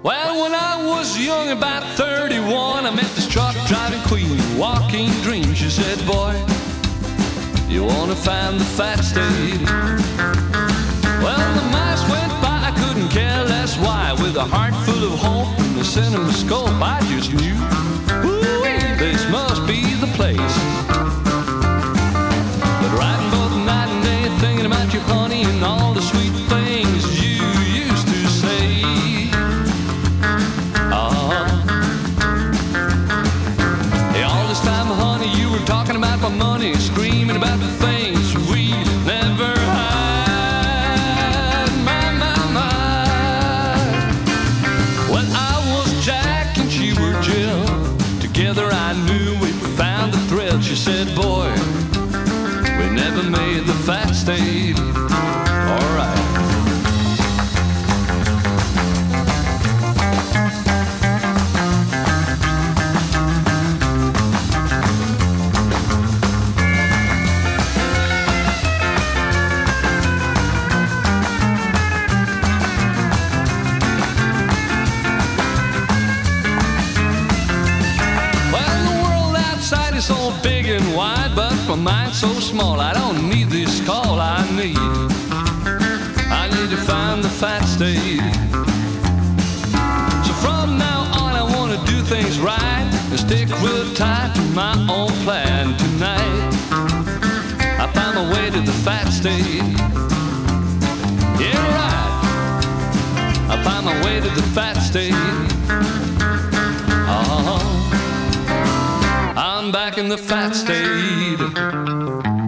Well, when I was young, about 31, I met this truck driving queen, walking dream. She said, boy, you wanna find the fat state? Well, the miles went by, I couldn't care less why. With a heart full of hope and a cinemascope, I just knew, ooh, this must be the place. But riding both the night and day, thinking about you, honey, and all the sweet things you used to say. Hey, all this time, honey, you were talking about my money, screaming about the things we never had. My. Well, I was Jack and she were Jill. Together I knew we found the thrill. She said, boy, we never made the fat state. All right. So big and wide, but my mind's so small. I don't need this call. I need to find the fat state. So from now on, I want to do things right and stick real tight to my own plan. Tonight, I find my way to the fat state. Yeah, right. I find my way to the fat state. I'm back in the fat state.